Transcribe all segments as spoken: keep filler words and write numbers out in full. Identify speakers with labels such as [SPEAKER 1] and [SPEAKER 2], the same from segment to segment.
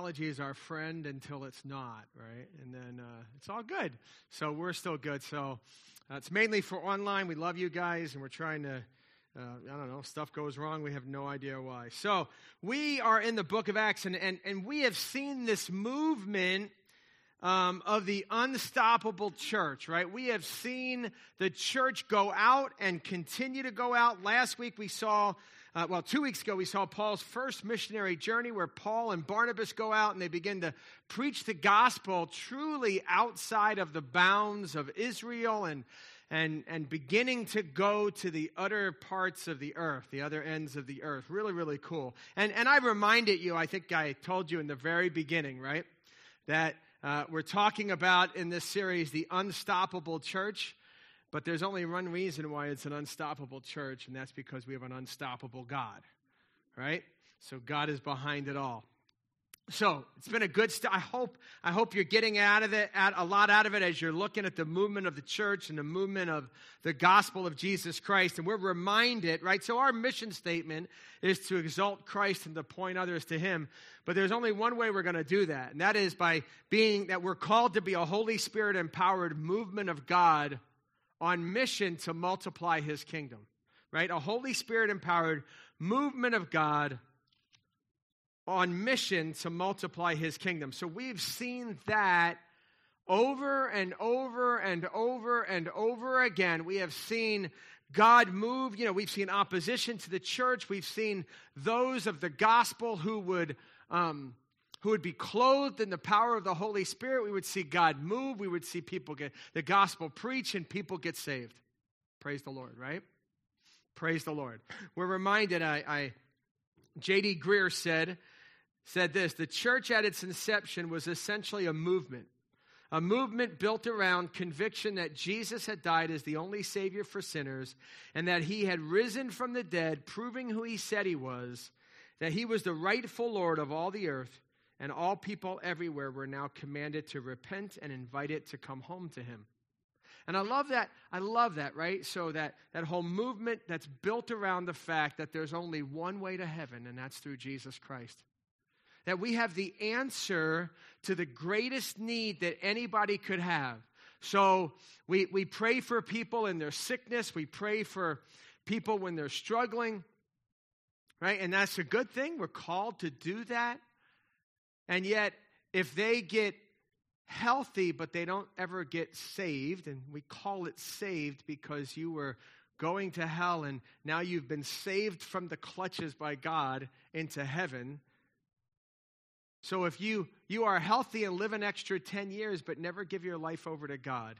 [SPEAKER 1] technology is our friend until it's not, right? And then uh, it's all good. So we're still good. So uh, it's mainly for online. We love you guys, and we're trying to, uh, I don't know, stuff goes wrong. We have no idea why. So we are in the book of Acts, and, and, and we have seen this movement Um, of the unstoppable church, right? We have seen the church go out and continue to go out. Last week we saw, uh, well, two weeks ago we saw Paul's first missionary journey where Paul and Barnabas go out and they begin to preach the gospel truly outside of the bounds of Israel and and and beginning to go to the other parts of the earth, the other ends of the earth. Really, really cool. And, and I reminded you, I think I told you in the very beginning, right, that Uh, we're talking about in this series the unstoppable church, but there's only one reason why it's an unstoppable church, and that's because we have an unstoppable God, right? So God is behind it all. So it's been a good st- I hope I hope you're getting out of it, out, a lot out of it as you're looking at the movement of the church and the movement of the gospel of Jesus Christ. And we're reminded, right? So our mission statement is to exalt Christ and to point others to Him. But there's only one way we're going to do that, and that is by being that we're called to be a Holy Spirit empowered movement of God on mission to multiply His kingdom, right? A Holy Spirit empowered movement of God on mission to multiply His kingdom. So we've seen that over and over and over and over again. We have seen God move. You know, we've seen opposition to the church. We've seen those of the gospel who would um, who would be clothed in the power of the Holy Spirit. We would see God move. We would see people get the gospel preached and people get saved. Praise the Lord, right? Praise the Lord. We're reminded, I, I J D Greer said, said this, the church at its inception was essentially a movement, a movement built around conviction that Jesus had died as the only Savior for sinners and that He had risen from the dead, proving who He said He was, that He was the rightful Lord of all the earth, and all people everywhere were now commanded to repent and invited to come home to Him. And I love that. I love that, right? So that, that whole movement that's built around the fact that there's only one way to heaven, and that's through Jesus Christ. That we have the answer to the greatest need that anybody could have. So we, we pray for people in their sickness. We pray for people when they're struggling, right? And that's a good thing. We're called to do that. And yet, if they get healthy, but they don't ever get saved, and we call it saved because you were going to hell, and now you've been saved from the clutches by God into heaven. So if you, you are healthy and live an extra ten years, but never give your life over to God,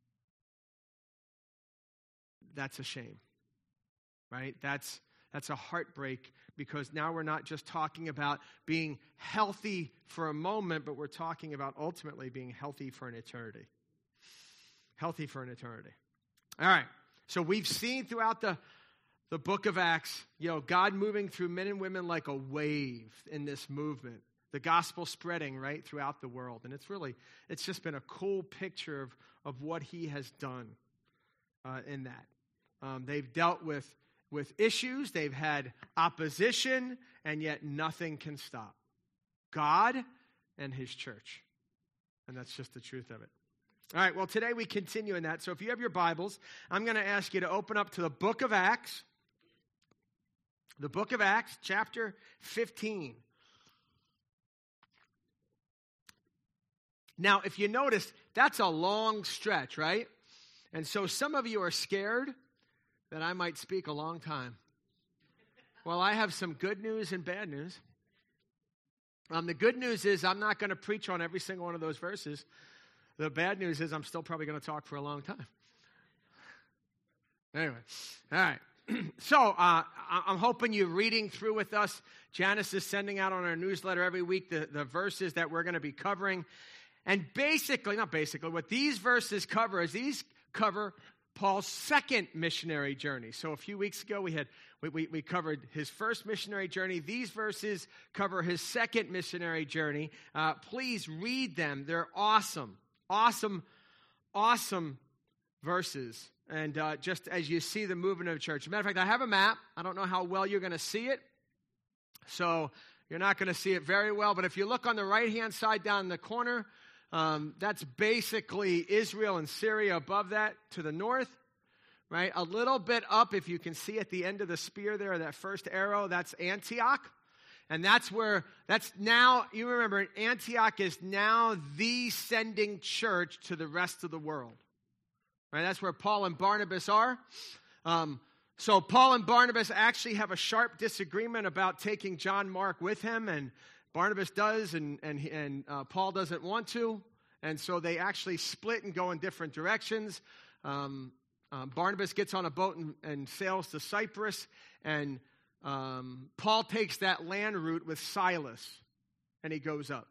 [SPEAKER 1] that's a shame, right? That's That's a heartbreak, because now we're not just talking about being healthy for a moment, but we're talking about ultimately being healthy for an eternity. Healthy for an eternity. All right. So we've seen throughout the, the book of Acts, you know, God moving through men and women like a wave in this movement. The gospel spreading right throughout the world. And it's really, it's just been a cool picture of, of what He has done uh, in that. Um, they've dealt with With issues, they've had opposition, and yet nothing can stop God and His church. And that's just the truth of it. All right, well, today we continue in that. So if you have your Bibles, I'm going to ask you to open up to the book of Acts. The book of Acts, chapter fifteen. Now, if you notice, that's a long stretch, right? And so some of you are scared that I might speak a long time. Well, I have some good news and bad news. Um, the good news is I'm not going to preach on every single one of those verses. The bad news is I'm still probably going to talk for a long time. Anyway, all right. So uh, I'm hoping you're reading through with us. Janice is sending out on our newsletter every week the, the verses that we're going to be covering. And basically, not basically, what these verses cover is these cover Paul's second missionary journey. So a few weeks ago, we had we, we, we covered his first missionary journey. These verses cover his second missionary journey. Uh, please read them. They're awesome, awesome, awesome verses. And uh, just as you see the movement of the church. As a matter of fact, I have a map. I don't know how well you're going to see it. So You're not going to see it very well, but if you look on the right-hand side down in the corner, um, that's basically Israel and Syria above that to the north, right? A little bit up, if you can see at the end of the spear there, that first arrow, that's Antioch. And that's where, that's now, you remember, Antioch is now the sending church to the rest of the world. Right? That's where Paul and Barnabas are. Um, so Paul and Barnabas actually have a sharp disagreement about taking John Mark with him, and Barnabas does, and and and uh, Paul doesn't want to, and so they actually split and go in different directions. Um, uh, Barnabas gets on a boat and, and sails to Cyprus, and um, Paul takes that land route with Silas, and he goes up.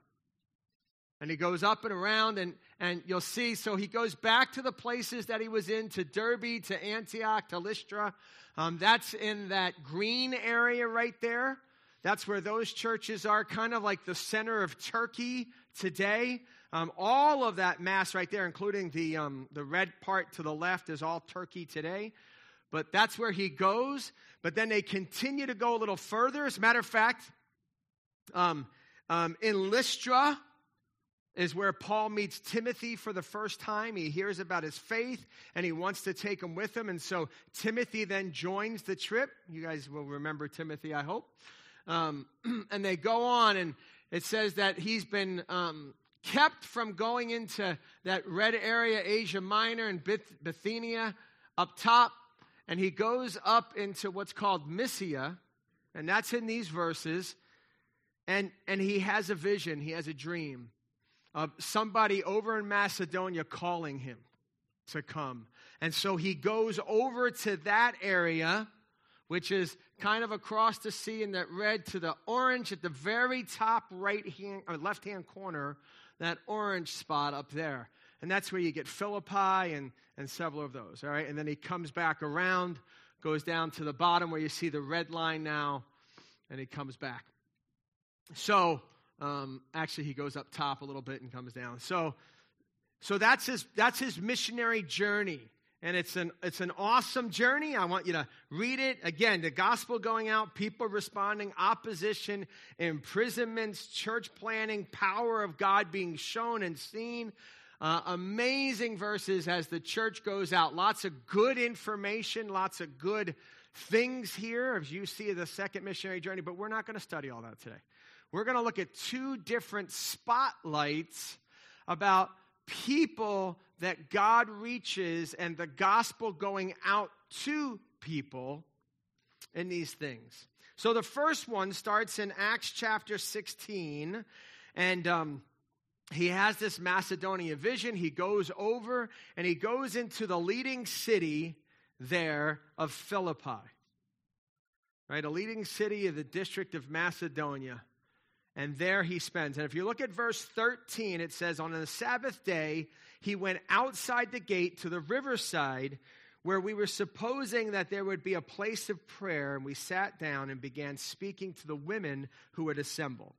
[SPEAKER 1] And he goes up and around, and, and you'll see, so he goes back to the places that he was in, to Derbe, to Antioch, to Lystra. Um, that's in that green area right there. That's where those churches are, kind of like the center of Turkey today. Um, all of that mass right there, including the, um, the red part to the left, is all Turkey today. But that's where he goes. But then they continue to go a little further. As a matter of fact, um, um, in Lystra is where Paul meets Timothy for the first time. He hears about his faith, and he wants to take him with him. And so Timothy then joins the trip. You guys will remember Timothy, I hope. Um, and they go on, and it says that he's been um, kept from going into that red area, Asia Minor and Bith- Bithynia up top. And he goes up into what's called Mysia, and that's in these verses. And, and he has a vision, he has a dream of somebody over in Macedonia calling him to come. And so he goes over to that area, which is kind of across the sea in that red to the orange at the very top right hand or left hand corner, that orange spot up there. And that's where you get Philippi and, and several of those, all right? And then he comes back around, goes down to the bottom where you see the red line now, and he comes back. So, um, actually he goes up top a little bit and comes down. So, so that's his that's his missionary journey. And it's an it's an awesome journey. I want you to read it. Again, the gospel going out, people responding, opposition, imprisonments, church planning, power of God being shown and seen. Uh, amazing verses as the church goes out. Lots of good information, lots of good things here as you see the second missionary journey. But we're not going to study all that today. We're going to look at two different spotlights about people that God reaches and the gospel going out to people in these things. So the first one starts in Acts chapter sixteen, and um, he has this Macedonia vision. He goes over, and he goes into the leading city there of Philippi, right? A leading city of the district of Macedonia. And there he spends. And if you look at verse thirteen, it says, on the Sabbath day, he went outside the gate to the riverside where we were supposing that there would be a place of prayer. And we sat down and began speaking to the women who had assembled.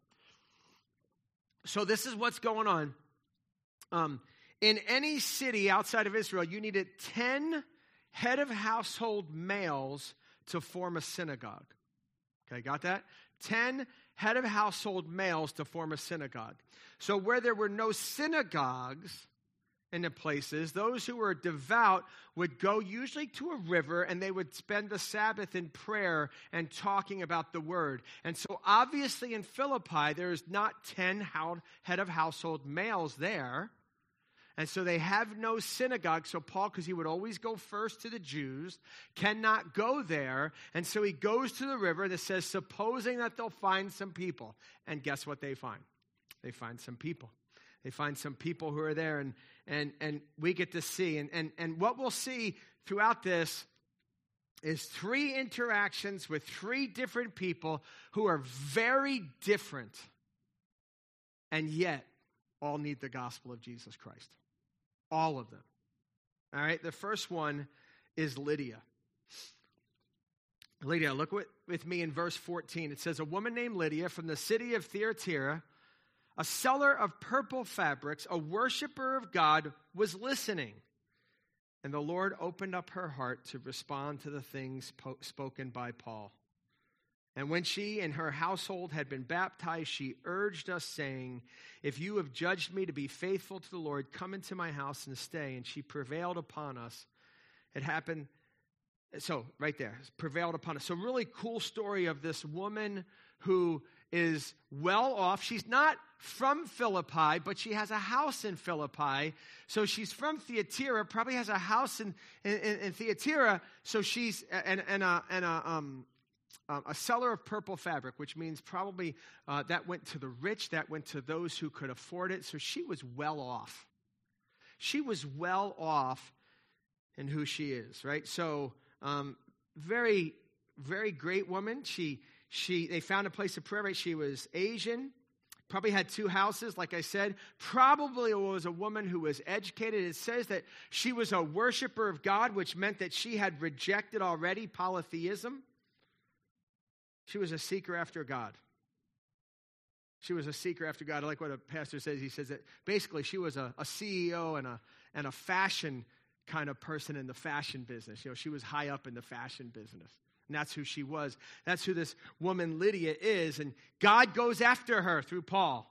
[SPEAKER 1] So this is what's going on. Um, in any city outside of Israel, you needed ten head of household males to form a synagogue. Okay, got that? Ten head of household males to form a synagogue. So where there were no synagogues in the places, those who were devout would go usually to a river, and they would spend the Sabbath in prayer and talking about the word. And so obviously in Philippi, there's not ten head of household males there. And so they have no synagogue. So Paul, because he would always go first to the Jews, cannot go there. And so he goes to the river that says, supposing that they'll find some people. And guess what they find? They find some people. They find some people who are there. And and and we get to see. And, and, and what we'll see throughout this is three interactions with three different people who are very different. And yet all need the gospel of Jesus Christ. All of them. All right, the first one is Lydia. Lydia, look with, with me in verse fourteen. It says, a woman named Lydia from the city of Thyatira, a seller of purple fabrics, a worshiper of God, was listening. And the Lord opened up her heart to respond to the things po- spoken by Paul. And when she and her household had been baptized, she urged us, saying, if you have judged me to be faithful to the Lord, come into my house and stay. And she prevailed upon us. It happened, so right there, prevailed upon us. So really cool story of this woman who is well off. She's not from Philippi, but she has a house in Philippi. So she's from Thyatira, probably has a house in, in, in Thyatira. So she's, and, and, a, and a, um, Um, a seller of purple fabric, which means probably uh, that went to the rich, that went to those who could afford it. So she was well off. She was well off in who she is, right? So um, very, very great woman. She, she, they found a place of prayer, right? She was Asian, probably had two houses, like I said. Probably was a woman who was educated. It says that she was a worshiper of God, which meant that she had rejected already polytheism. She was a seeker after God. She was a seeker after God. I like what a pastor says. He says that basically she was a, a C E O and a and a fashion kind of person in the fashion business. You know, she was high up in the fashion business. And that's who she was. That's who this woman Lydia is. And God goes after her through Paul.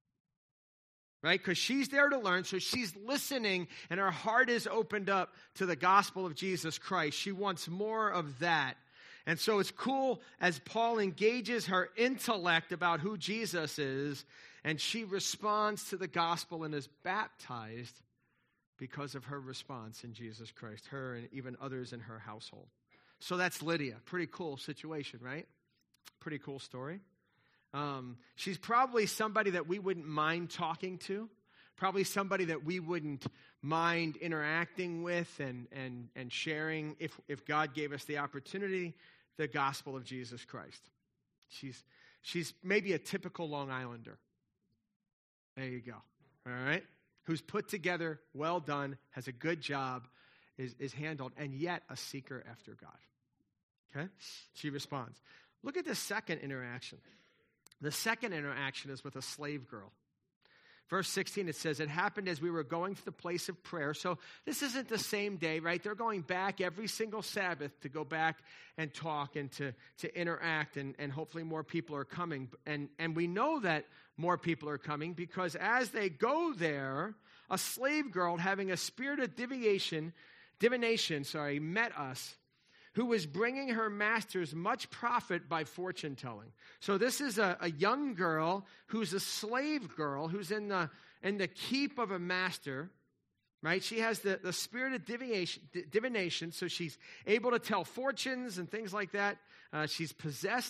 [SPEAKER 1] Right? Because she's there to learn. So she's listening and her heart is opened up to the gospel of Jesus Christ. She wants more of that. And so it's cool as Paul engages her intellect about who Jesus is, and she responds to the gospel and is baptized because of her response in Jesus Christ, her and even others in her household. So that's Lydia. Pretty cool situation, right? Pretty cool story. Um, she's probably somebody that we wouldn't mind talking to, probably somebody that we wouldn't mind interacting with and and and sharing if if God gave us the opportunity. The gospel of Jesus Christ. She's she's maybe a typical Long Islander. There you go. All right? Who's put together, well done, has a good job, is, is handled, and yet a seeker after God. Okay? She responds. Look at the second interaction. The second interaction is with a slave girl. Verse sixteen, it says, it happened as we were going to the place of prayer. So this isn't the same day, right? They're going back every single Sabbath to go back and talk and to, to interact, and, and hopefully more people are coming. And, and we know that more people are coming because as they go there, a slave girl having a spirit of divination, divination, sorry, met us, who was bringing her masters much profit by fortune telling. So this is a, a young girl who's a slave girl who's in the in the keep of a master, right? She has the, the spirit of divination, divination, so she's able to tell fortunes and things like that. Uh, she's possessed.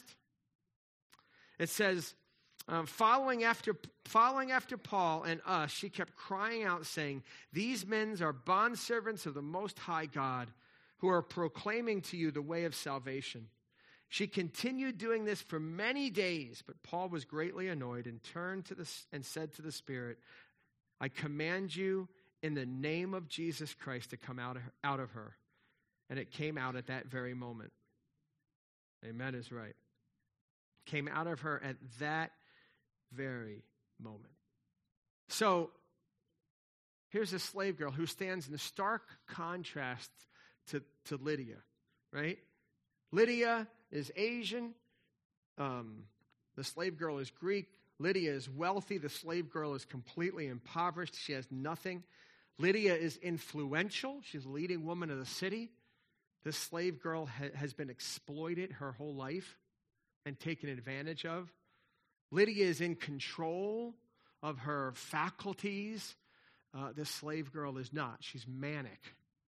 [SPEAKER 1] It says, um, following after following after Paul and us, she kept crying out, saying, these men are bondservants of the Most High God, who are proclaiming to you the way of salvation. She continued doing this for many days, but Paul was greatly annoyed and turned to the and said to the Spirit, I command you in the name of Jesus Christ to come out of her, out of her. And it came out at that very moment. Amen is right. Came out of her at that very moment. So here's a slave girl who stands in stark contrast To, to Lydia, right? Lydia is Asian. Um, the slave girl is Greek. Lydia is wealthy. The slave girl is completely impoverished. She has nothing. Lydia is influential. She's a leading woman of the city. This slave girl ha- has been exploited her whole life and taken advantage of. Lydia is in control of her faculties. Uh, this slave girl is not. She's manic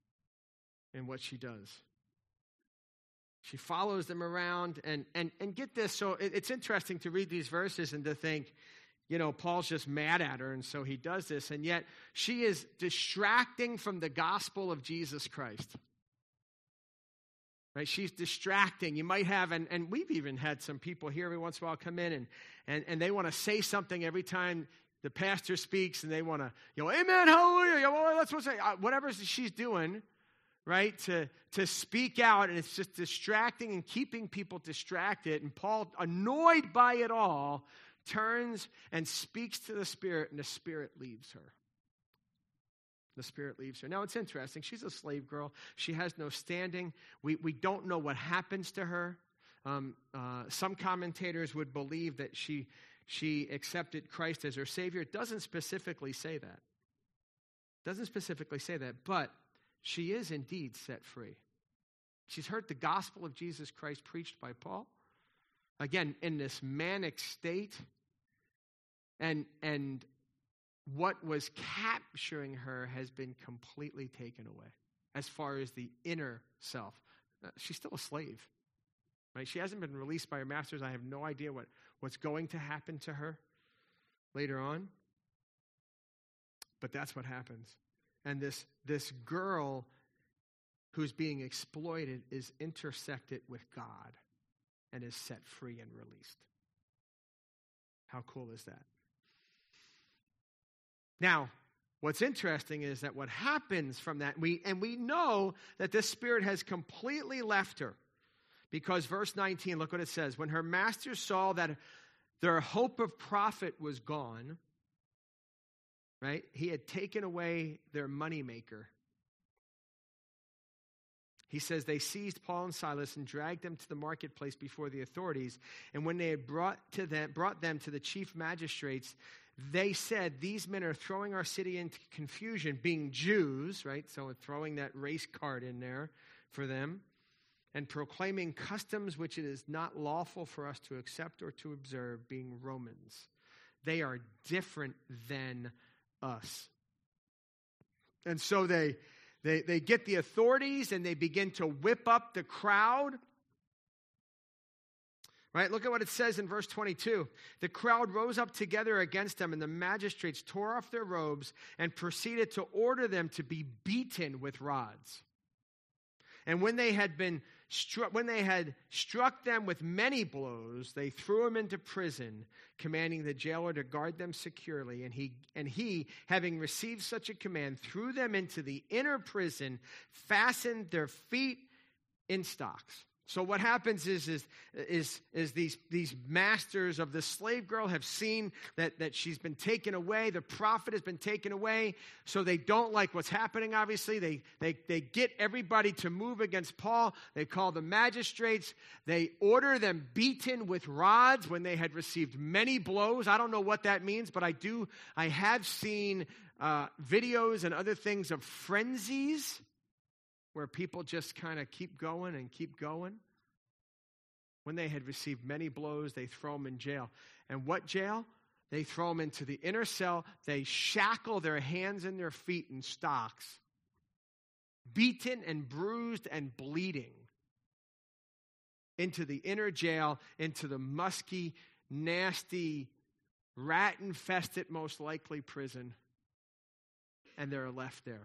[SPEAKER 1] in what she does. She follows them around, and and and get this, so it, it's interesting to read these verses and to think, you know, Paul's just mad at her, and so he does this, and yet she is distracting from the gospel of Jesus Christ. Right? She's distracting. You might have, and, and we've even had some people here every once in a while come in, and and, and they want to say something every time the pastor speaks, and they want to, you know, amen, hallelujah, you know, that's what I say, whatever she's doing, right, to, to speak out, and it's just distracting and keeping people distracted. And Paul, annoyed by it all, turns and speaks to the Spirit, and the Spirit leaves her. The Spirit leaves her. Now, it's interesting. She's a slave girl. She has no standing. We, we don't know what happens to her. Um, uh, some commentators would believe that she, she accepted Christ as her Savior. It doesn't specifically say that. It doesn't specifically say that, but she is indeed set free. She's heard the gospel of Jesus Christ preached by Paul. Again, in this manic state. And, and what was capturing her has been completely taken away as far as the inner self. Uh, she's still a slave. Right? She hasn't been released by her masters. I have no idea what, what's going to happen to her later on. But that's what happens. And this, this girl who's being exploited is intersected with God and is set free and released. How cool is that? Now, what's interesting is that what happens from that, we and we know that this spirit has completely left her. Because verse nineteen, look what it says. When her masters saw that their hope of profit was gone, right? He had taken away their moneymaker. He says they seized Paul and Silas and dragged them to the marketplace before the authorities. And when they had brought to them, brought them to the chief magistrates, they said, these men are throwing our city into confusion, being Jews, right? So throwing that race card in there for them, and proclaiming customs which it is not lawful for us to accept or to observe, being Romans. They are different than us. And so they, they, they get the authorities and they begin to whip up the crowd. Right? Look at what it says in verse twenty-two. The crowd rose up together against them, and the magistrates tore off their robes and proceeded to order them to be beaten with rods. And when they had been struck, when they had struck them with many blows, they threw them into prison, commanding the jailer to guard them securely. And he, and he, having received such a command, threw them into the inner prison, fastened their feet in stocks. So what happens is, is, is, is these, these masters of the slave girl have seen that, that she's been taken away. The prophet has been taken away. So they don't like what's happening, obviously. They, they, they get everybody to move against Paul. They call the magistrates. They order them beaten with rods when they had received many blows. I don't know what that means, but I do. I have seen uh, videos and other things of frenzies where people just kind of keep going and keep going. When they had received many blows, they throw them in jail. And what jail? They throw them into the inner cell. They shackle their hands and their feet in stocks, beaten and bruised and bleeding, into the inner jail, into the musky, nasty, rat-infested, most likely prison. And they're left there.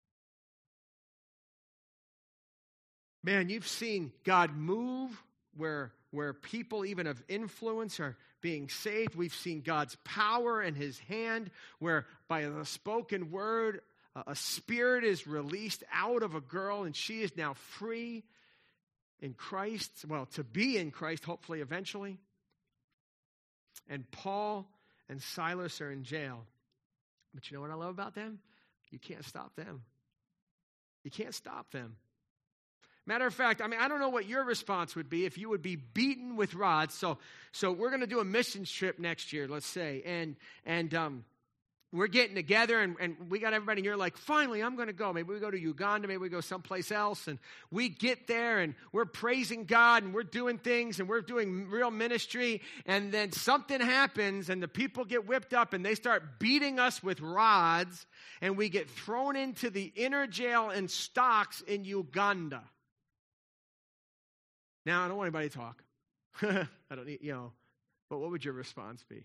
[SPEAKER 1] Man, you've seen God move where, where people even of influence are being saved. We've seen God's power in his hand where by the spoken word, a spirit is released out of a girl and she is now free in Christ. Well, to be in Christ, hopefully eventually. And Paul and Silas are in jail. But you know what I love about them? You can't stop them. You can't stop them. Matter of fact, I mean, I don't know what your response would be if you would be beaten with rods. So, so we're going to do a missions trip next year, let's say, and and um, we're getting together, and, and we got everybody, and you're like, finally, I'm going to go. Maybe we go to Uganda, maybe we go someplace else, and we get there, and we're praising God, and we're doing things, and we're doing real ministry, and then something happens, and the people get whipped up, and they start beating us with rods, and we get thrown into the inner jail in stocks in Uganda. Now, I don't want anybody to talk. I don't need, you know, but what would your response be?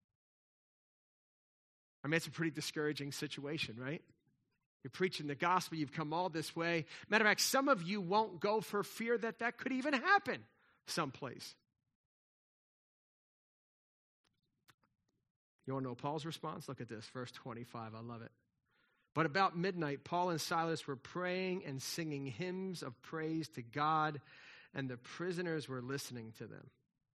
[SPEAKER 1] I mean, it's a pretty discouraging situation, right? You're preaching the gospel. You've come all this way. Matter of fact, some of you won't go for fear that that could even happen someplace. You want to know Paul's response? Look at this, verse twenty-five. I love it. But about midnight, Paul and Silas were praying and singing hymns of praise to God, and the prisoners were listening to them.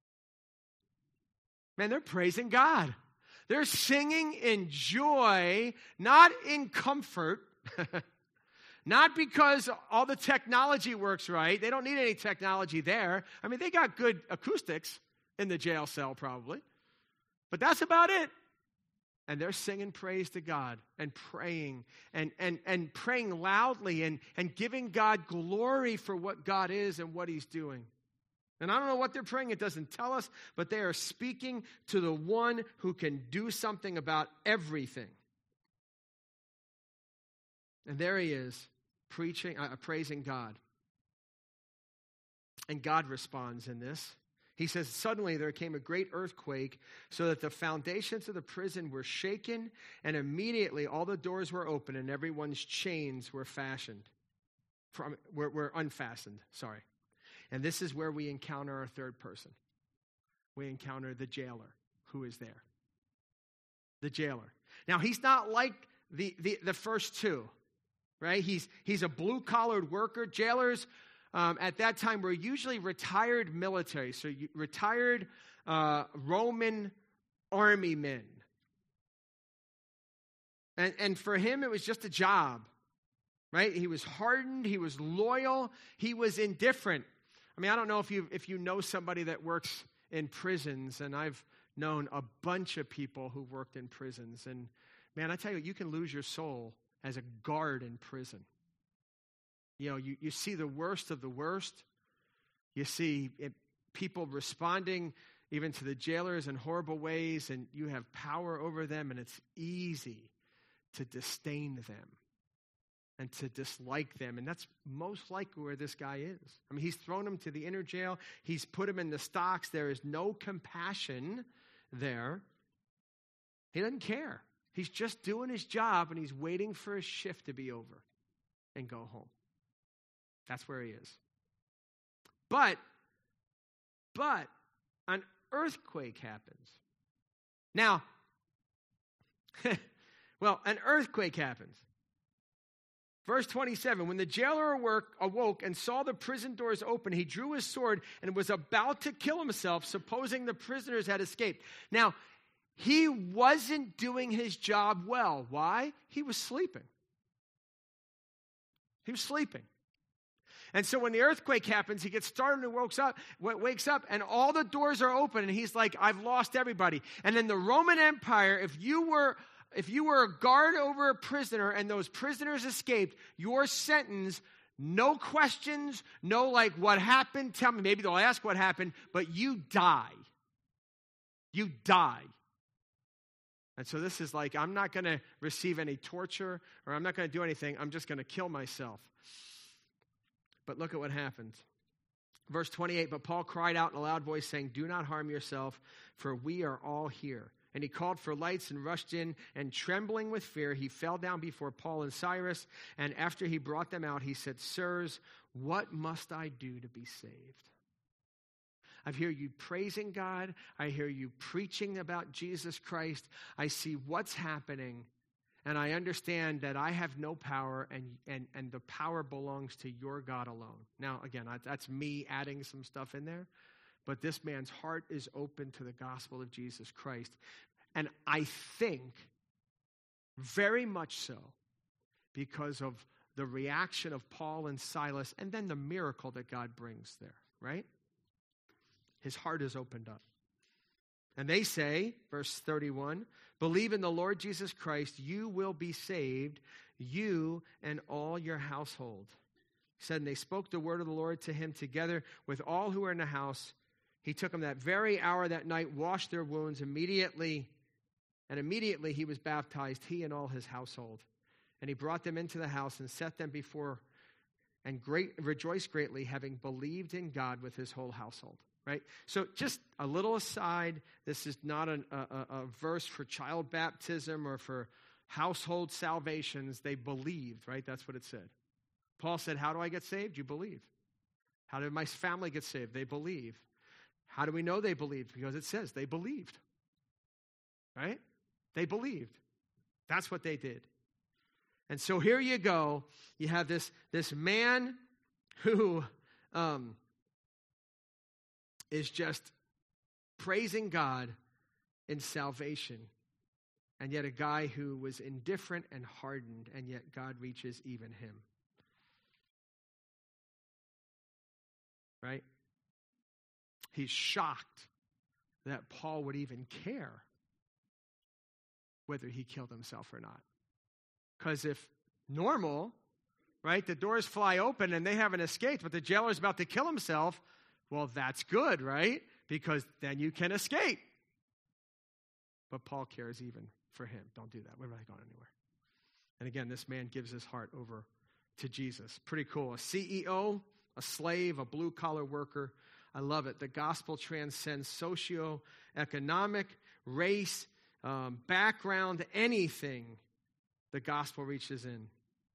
[SPEAKER 1] Man, they're praising God. They're singing in joy, not in comfort, Not because all the technology works right. They don't need any technology there. I mean, they got good acoustics in the jail cell probably. But that's about it. And they're singing praise to God and praying and, and, and praying loudly and, and giving God glory for what God is and what he's doing. And I don't know what they're praying. It doesn't tell us, but they are speaking to the one who can do something about everything. And there he is, preaching, uh, praising God. And God responds in this. He says, suddenly there came a great earthquake so that the foundations of the prison were shaken, and immediately all the doors were open and everyone's chains were fashioned, from, were, were unfastened, sorry. And this is where we encounter our third person. We encounter the jailer who is there. The jailer. Now, he's not like the, the, the first two, right? He's, he's a blue-collared worker. Jailers Um, at that time were usually retired military, so you, retired uh, Roman army men. And, and for him, it was just a job, right? He was hardened, he was loyal, he was indifferent. I mean, I don't know if you if you know somebody that works in prisons, and I've known a bunch of people who worked in prisons. And man, I tell you, you can lose your soul as a guard in prison. You know, you, you see the worst of the worst. You see it, people responding even to the jailers in horrible ways, and you have power over them, and it's easy to disdain them and to dislike them. And that's most likely where this guy is. I mean, he's thrown him to the inner jail. He's put him in the stocks. There is no compassion there. He doesn't care. He's just doing his job, and he's waiting for his shift to be over and go home. That's where he is. But, but, an earthquake happens. Now, well, an earthquake happens. Verse twenty-seven, when the jailer awoke and saw the prison doors open, he drew his sword and was about to kill himself, supposing the prisoners had escaped. Now, he wasn't doing his job well. Why? He was sleeping. He was sleeping. And so when the earthquake happens, he gets startled and wakes up, wakes up, and all the doors are open, and he's like, I've lost everybody. And in the Roman Empire, if you were if you were a guard over a prisoner and those prisoners escaped, your sentence, no questions, no like, what happened? Tell me, maybe they'll ask what happened, but you die. You die. And so this is like, I'm not going to receive any torture, or I'm not going to do anything. I'm just going to kill myself. But look at what happens. Verse twenty-eight, but Paul cried out in a loud voice, saying, do not harm yourself, for we are all here. And he called for lights and rushed in, and trembling with fear, he fell down before Paul and Cyrus. And after he brought them out, he said, sirs, what must I do to be saved? I hear you praising God. I hear you preaching about Jesus Christ. I see what's happening. And I understand that I have no power, and, and, and the power belongs to your God alone. Now, again, that's me adding some stuff in there. But this man's heart is open to the gospel of Jesus Christ. And I think very much so because of the reaction of Paul and Silas and then the miracle that God brings there, right? His heart is opened up. And they say, verse thirty-one, believe in the Lord Jesus Christ, you will be saved, you and all your household. He said, and they spoke the word of the Lord to him together with all who were in the house. He took them that very hour that night, washed their wounds immediately, and immediately he was baptized, he and all his household. And he brought them into the house and set them before, and great rejoiced greatly, having believed in God with his whole household. Right? So just a little aside, this is not an, a, a, a verse for child baptism or for household salvations. They believed, right? That's what it said. Paul said, how do I get saved? You believe. How did my family get saved? They believe. How do we know they believed? Because it says they believed. Right? They believed. That's what they did. And so here you go. You have this, this man who um, is just praising God in salvation. And yet a guy who was indifferent and hardened, and yet God reaches even him. right? He's shocked that Paul would even care whether he killed himself or not. Because if normal, right, the doors fly open and they haven't escaped, but the jailer's about to kill himself, well, that's good, right? Because then you can escape. But Paul cares even for him. Don't do that. We're not going anywhere. And again, this man gives his heart over to Jesus. Pretty cool. A C E O, a slave, a blue-collar worker. I love it. The gospel transcends socioeconomic, race, um, background, anything. The gospel reaches in.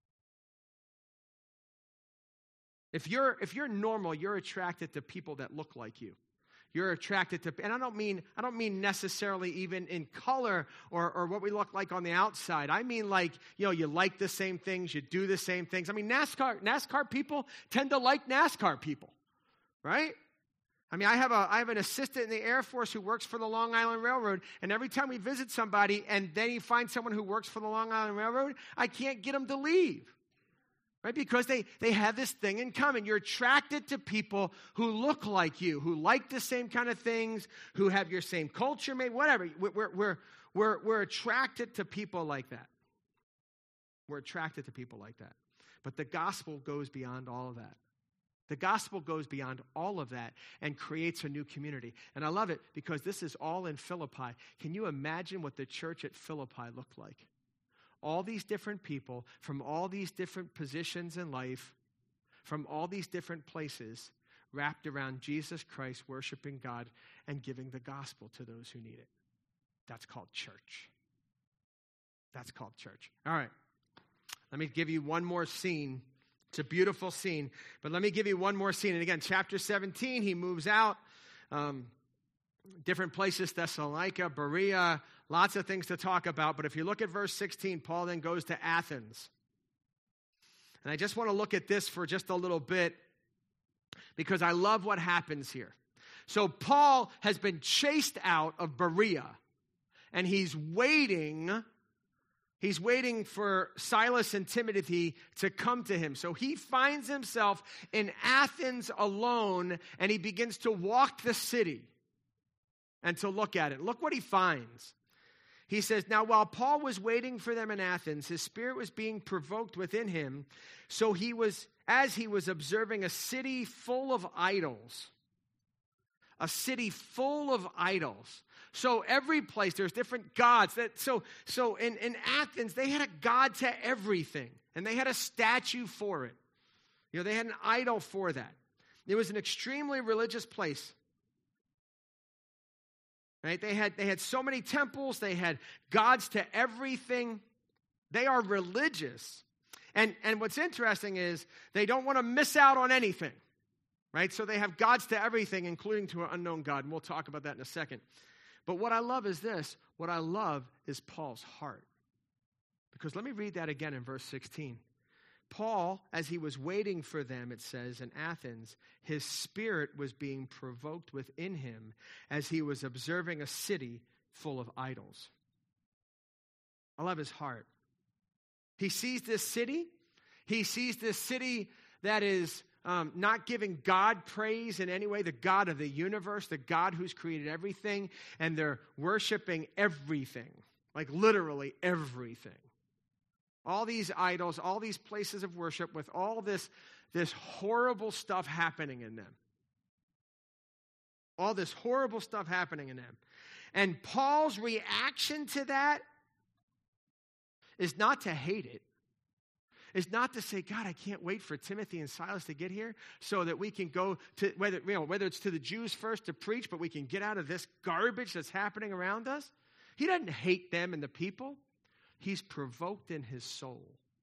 [SPEAKER 1] If you're if you're normal, you're attracted to people that look like you. You're attracted to, and I don't mean I don't mean necessarily even in color or, or what we look like on the outside. I mean like, you know, you like the same things, you do the same things. I mean, NASCAR NASCAR people tend to like NASCAR people, right? I mean, I have a I have an assistant in the Air Force who works for the Long Island Railroad, and every time we visit somebody and then he finds someone who works for the Long Island Railroad, I can't get him to leave. Right? Because they, they have this thing in common. You're attracted to people who look like you, who like the same kind of things, who have your same culture, maybe whatever. We're, we're, we're, we're attracted to people like that. We're attracted to people like that. But the gospel goes beyond all of that. The gospel goes beyond all of that and creates a new community. And I love it because this is all in Philippi. Can you imagine what the church at Philippi looked like? All these different people from all these different positions in life, from all these different places, wrapped around Jesus Christ, worshiping God and giving the gospel to those who need it. That's called church. That's called church. All right. Let me give you one more scene. It's a beautiful scene, but let me give you one more scene. And again, chapter seventeen, he moves out. Um, different places, Thessalonica, Berea, lots of things to talk about. But if you look at verse sixteen, Paul then goes to Athens. And I just want to look at this for just a little bit because I love what happens here. So Paul has been chased out of Berea, and he's waiting, he's waiting for Silas and Timothy to come to him. So he finds himself in Athens alone, and he begins to walk the city and to look at it. Look what he finds. He says, now while Paul was waiting for them in Athens, his spirit was being provoked within him. So he was, as he was observing a city full of idols, a city full of idols. So every place, there's different gods. That, so so in, in Athens, they had a god to everything, and they had a statue for it. You know, they had an idol for that. It was an extremely religious place. Right? They had, they had so many temples. They had gods to everything. They are religious. And, and what's interesting is they don't want to miss out on anything. Right? So they have gods to everything, including to an unknown God. And we'll talk about that in a second. But what I love is this. What I love is Paul's heart. Because let me read that again in verse sixteen. Paul, as he was waiting for them, it says, in Athens, his spirit was being provoked within him as he was observing a city full of idols. I love his heart. He sees this city. He sees this city that is um, not giving God praise in any way, the God of the universe, the God who's created everything, and they're worshiping everything, like literally everything. All these idols, all these places of worship with all this, this horrible stuff happening in them. All this horrible stuff happening in them. And Paul's reaction to that is not to hate it. It's not to say, God, I can't wait for Timothy and Silas to get here so that we can go to, whether, you know, whether it's to the Jews first to preach, but we can get out of this garbage that's happening around us. He doesn't hate them and the people. He's provoked in his soul.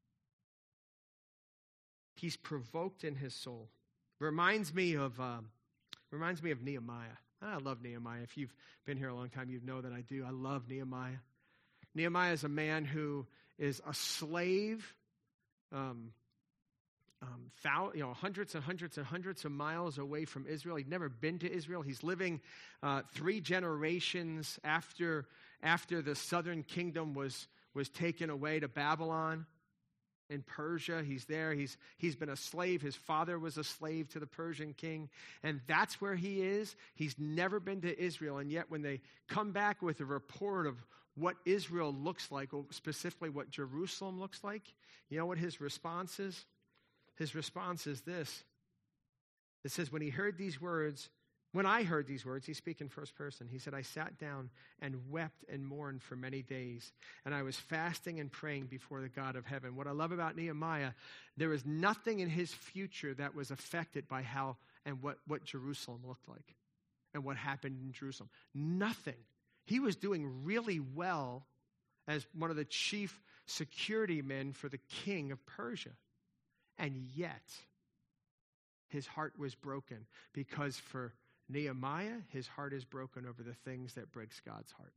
[SPEAKER 1] He's provoked in his soul. Reminds me of um, reminds me of Nehemiah. I love Nehemiah. If you've been here a long time, you know that I do. I love Nehemiah. Nehemiah is a man who is a slave, um, um, thou, you know, hundreds and hundreds and hundreds of miles away from Israel. He'd never been to Israel. He's living uh, three generations after after the southern kingdom was. was taken away to Babylon. in Persia. He's there. He's, he's been a slave. His father was a slave to the Persian king. And that's where he is. He's never been to Israel. And yet when they come back with a report of what Israel looks like, or specifically what Jerusalem looks like, you know what his response is? His response is this. It says, when he heard these words, when I heard these words, he's speaking first person. He said, I sat down and wept and mourned for many days. And I was fasting and praying before the God of heaven. What I love about Nehemiah, there was nothing in his future that was affected by how and what, what Jerusalem looked like and what happened in Jerusalem. Nothing. He was doing really well as one of the chief security men for the king of Persia. And yet, his heart was broken because for Nehemiah, his heart is broken over the things that breaks God's heart.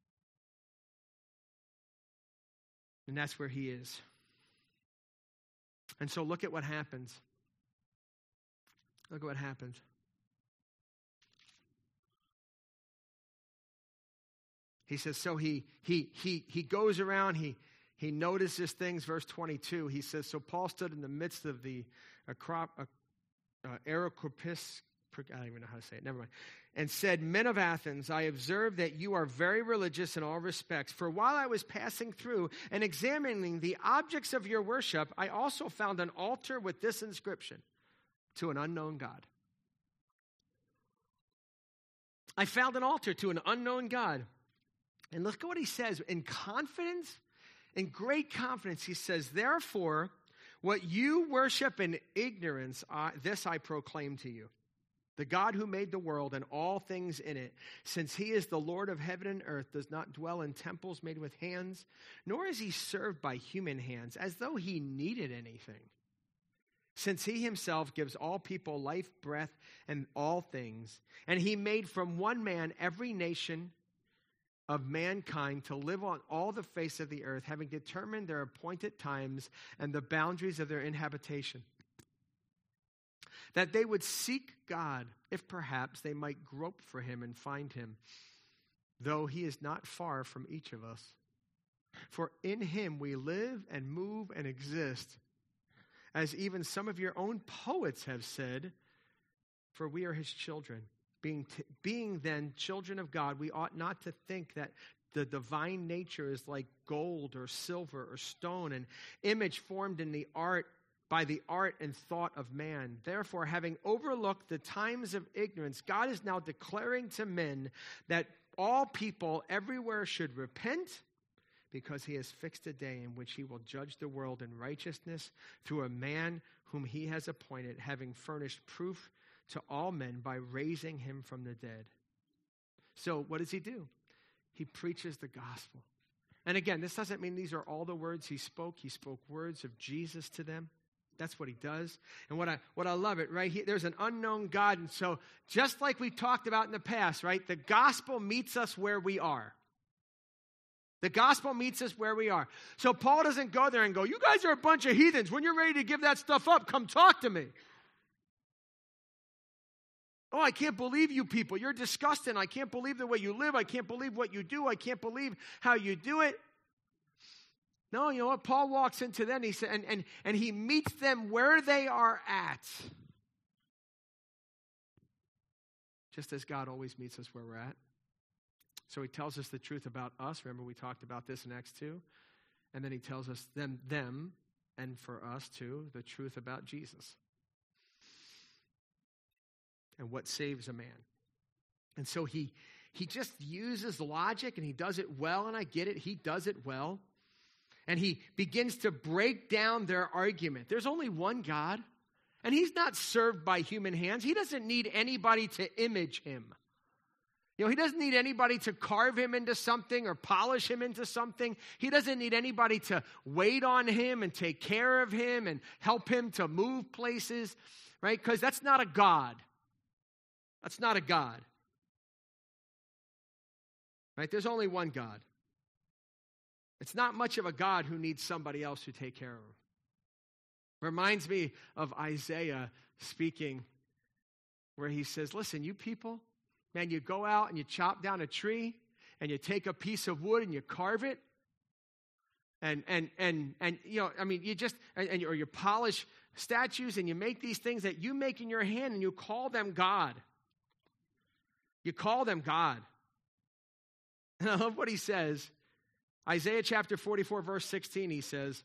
[SPEAKER 1] And that's where he is. And so look at what happens. Look at what happens. He says, so he he he he goes around, he he notices things, verse twenty-two. He says, so Paul stood in the midst of the Acrop, uh, uh, Areopagus, I don't even know how to say it, never mind, and said, men of Athens, I observe that you are very religious in all respects. For while I was passing through and examining the objects of your worship, I also found an altar with this inscription, to an unknown God. I found an altar to an unknown God. And look at what he says. In confidence, in great confidence, he says, therefore, what you worship in ignorance, uh, this I proclaim to you. The God who made the world and all things in it, since he is the Lord of heaven and earth, does not dwell in temples made with hands, nor is he served by human hands, as though he needed anything. Since he himself gives all people life, breath, and all things, and he made from one man every nation of mankind to live on all the face of the earth, having determined their appointed times and the boundaries of their inhabitation, that they would seek God, if perhaps they might grope for him and find him, though he is not far from each of us. For in him we live and move and exist, as even some of your own poets have said, for we are his children. Being, t- being then children of God, we ought not to think that the divine nature is like gold or silver or stone, an image formed in the art by the art and thought of man. Therefore, having overlooked the times of ignorance, God is now declaring to men that all people everywhere should repent, because he has fixed a day in which he will judge the world in righteousness through a man whom he has appointed, having furnished proof to all men by raising him from the dead. So what does he do? He preaches the gospel. And again, this doesn't mean these are all the words he spoke. He spoke words of Jesus to them. That's what he does. And what I what I love it, right? He, there's an unknown God. And so just like we talked about in the past, right? The gospel meets us where we are. The gospel meets us where we are. So Paul doesn't go there and go, you guys are a bunch of heathens. When you're ready to give that stuff up, come talk to me. Oh, I can't believe you people. You're disgusting. I can't believe the way you live. I can't believe what you do. I can't believe how you do it. No, you know what? Paul walks into them he said, and, and, and he meets them where they are at. Just as God always meets us where we're at. So he tells us the truth about us. Remember, we talked about this in Acts two. And then he tells us them, them, and for us too, the truth about Jesus. And what saves a man. And so he he just uses logic, and he does it well, and I get it. He does it well. And he begins to break down their argument. There's only one God, and he's not served by human hands. He doesn't need anybody to image him. You know, he doesn't need anybody to carve him into something or polish him into something. He doesn't need anybody to wait on him and take care of him and help him to move places, right? Because that's not a God. That's not a God. Right? There's only one God. It's not much of a God who needs somebody else to take care of him. Reminds me of Isaiah speaking where he says, listen, you people, man, you go out and you chop down a tree and you take a piece of wood and you carve it and and and and you know, I mean, you just and, and or you polish statues and you make these things that you make in your hand and you call them God. You call them God. And I love what he says. Isaiah chapter forty-four, verse sixteen, he says,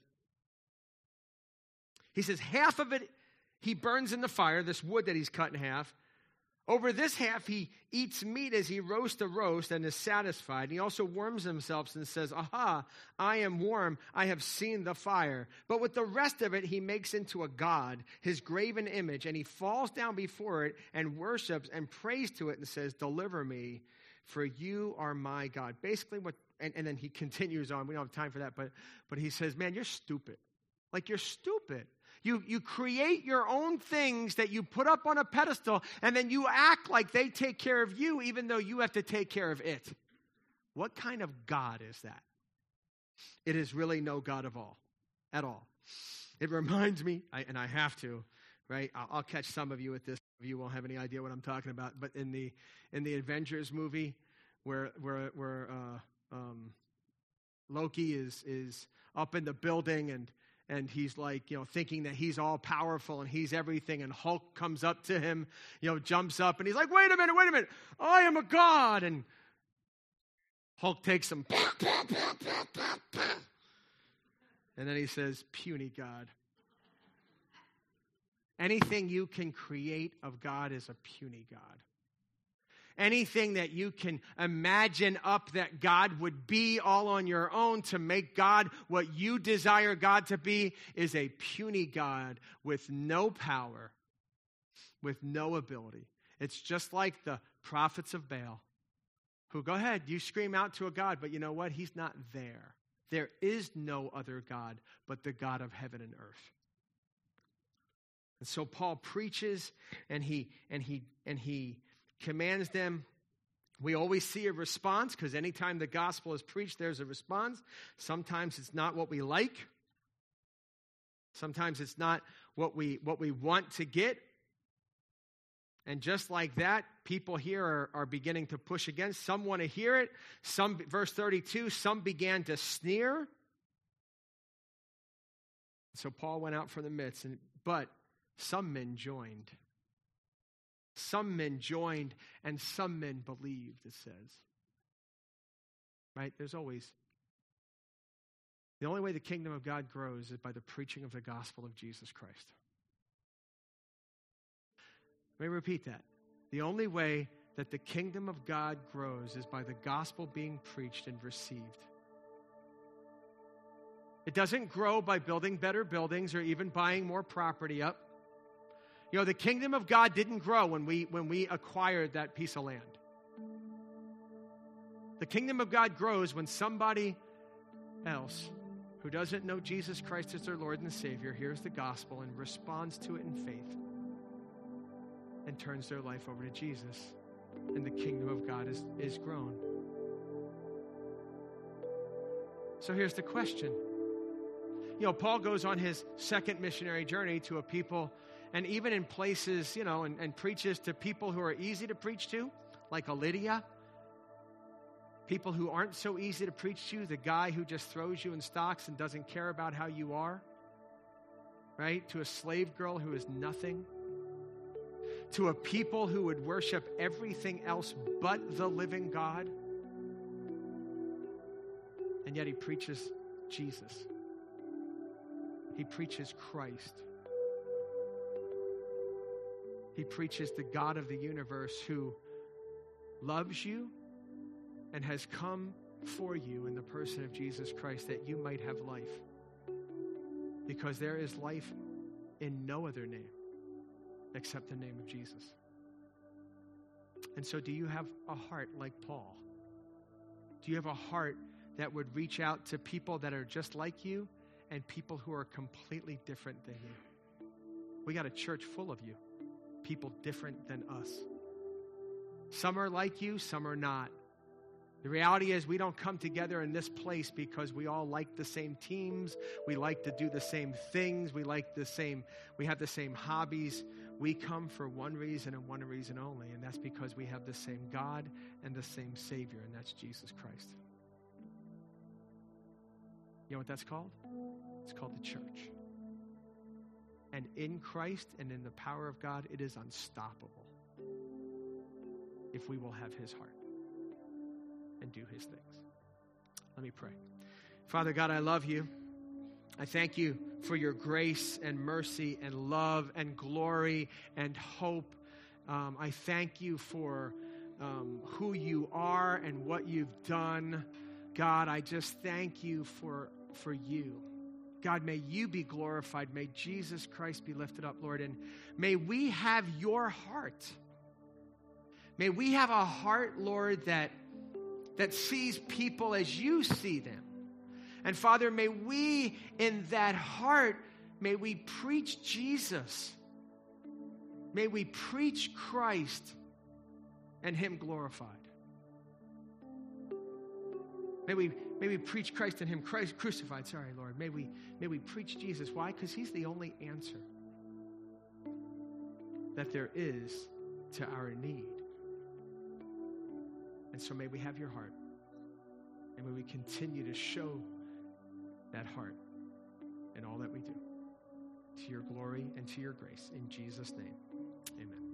[SPEAKER 1] he says, half of it he burns in the fire, this wood that he's cut in half. Over this half, he eats meat as he roasts a roast and is satisfied. And he also warms himself and says, aha, I am warm. I have seen the fire. But with the rest of it, he makes into a god, his graven image, and he falls down before it and worships and prays to it and says, deliver me, for you are my God. Basically, what, and, and then he continues on. We don't have time for that, but, but he says, man, you're stupid. Like, you're stupid. You, you create your own things that you put up on a pedestal, and then you act like they take care of you, even though you have to take care of it. What kind of God is that? It is really no God of all, at all. It reminds me, I, and I have to, right? I'll, I'll catch some of you at this. You won't have any idea what I'm talking about. But in the in the Avengers movie, where where where uh, um, Loki is is up in the building and. And he's like, you know, thinking that he's all powerful and he's everything. And Hulk comes up to him, you know, jumps up and he's like, wait a minute, wait a minute. I am a god. And Hulk takes him. And then he says, puny God. Anything you can create of God is a puny God. Anything that you can imagine up that God would be all on your own to make God what you desire God to be is a puny God with no power, with no ability. It's just like the prophets of Baal who, go ahead, you scream out to a God, but you know what? He's not there. There is no other God but the God of heaven and earth. And so Paul preaches and he and he and he commands them. We always see a response because anytime the gospel is preached, there's a response. Sometimes it's not what we like. Sometimes it's not what we what we want to get. And just like that, people here are, are beginning to push against. Some want to hear it. Some, verse thirty-two, some began to sneer. So Paul went out from the midst, and, but some men joined. Some men joined and some men believed, it says. Right? There's always. The only way the kingdom of God grows is by the preaching of the gospel of Jesus Christ. Let me repeat that. The only way that the kingdom of God grows is by the gospel being preached and received. It doesn't grow by building better buildings or even buying more property up. You know, the kingdom of God didn't grow when we when we acquired that piece of land. The kingdom of God grows when somebody else who doesn't know Jesus Christ as their Lord and Savior hears the gospel and responds to it in faith and turns their life over to Jesus. And the kingdom of God is, is grown. So here's the question. You know, Paul goes on his second missionary journey to a people, and even in places, you know, and, and preaches to people who are easy to preach to, like a Lydia. People who aren't so easy to preach to, the guy who just throws you in stocks and doesn't care about how you are. Right? To a slave girl who is nothing. To a people who would worship everything else but the living God. And yet he preaches Jesus. He preaches Christ. He preaches the God of the universe who loves you and has come for you in the person of Jesus Christ that you might have life. Because there is life in no other name except the name of Jesus. And so do you have a heart like Paul? Do you have a heart that would reach out to people that are just like you and people who are completely different than you? We got a church full of you. People different than us. Some are like you, some are not. The reality is we don't come together in this place because we all like the same teams. We like to do the same things. We like the same, we have the same hobbies. We come for one reason and one reason only, and that's because we have the same God and the same Savior, and that's Jesus Christ. You know what that's called? It's called the church. And in Christ and in the power of God, it is unstoppable if we will have his heart and do his things. Let me pray. Father God, I love you. I thank you for your grace and mercy and love and glory and hope. Um, I thank you for um, who you are and what you've done. God, I just thank you for, for you. God, may you be glorified. May Jesus Christ be lifted up, Lord. And may we have your heart. May we have a heart, Lord, that, that sees people as you see them. And Father, may we in that heart, may we preach Jesus. May we preach Christ and him glorified. May we, may we preach Christ and him Christ crucified. Sorry, Lord. May we, may we preach Jesus. Why? Because he's the only answer that there is to our need. And so may we have your heart. And may we continue to show that heart in all that we do. To your glory and to your grace. In Jesus' name, amen.